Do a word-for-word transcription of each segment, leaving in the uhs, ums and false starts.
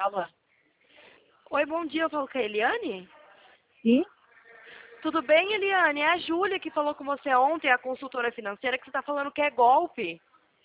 Alô? Oi, bom dia, eu falo com a Eliane? Sim? Tudo bem, Eliane? É a Júlia que falou com você ontem, a consultora financeira, que você está falando que é golpe.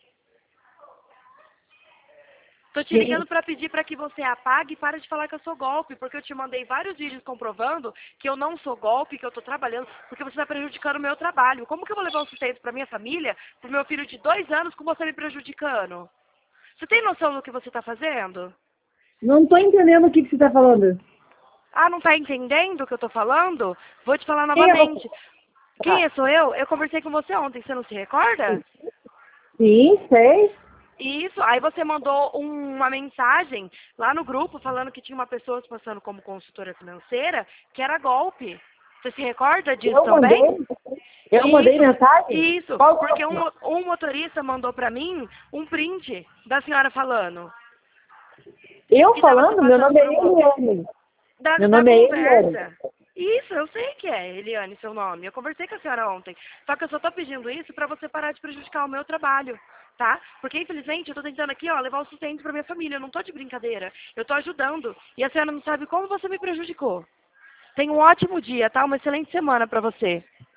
Tô te Sim. ligando para pedir para que você apague e pare de falar que eu sou golpe, porque eu te mandei vários vídeos comprovando que eu não sou golpe, que eu tô trabalhando, porque você está prejudicando o meu trabalho. Como que eu vou levar o sustento para minha família, pro meu filho de dois anos, com você me prejudicando? Você tem noção do que você está fazendo? Não tô entendendo o que, que você está falando. Ah, não tá entendendo o que eu tô falando? Vou te falar Quem é você? novamente. Quem Tá. é, sou eu? Eu conversei com você ontem, você não se recorda? Sim, sei. Isso, aí você mandou um- uma mensagem lá no grupo falando que tinha uma pessoa se passando como consultora financeira, que era golpe. Você se recorda disso Eu também? mandei? Eu mandei Isso, mensagem? isso, Qual porque grupo? um, um motorista mandou pra mim um print da senhora falando. Eu Que estava se falando? Meu passando nome é por um golpe. Eliane. Da, Meu da nome é Eliane. conversa. Isso, eu sei que é, Eliane, seu nome. Eu conversei com a senhora ontem. Só que eu só tô pedindo isso pra você parar de prejudicar o meu trabalho, tá? Porque, infelizmente, eu tô tentando aqui, ó, levar o sustento pra minha família. Eu não tô de brincadeira. Eu tô ajudando. E a senhora não sabe como você me prejudicou. Tenha um ótimo dia, tá? Uma excelente semana pra você.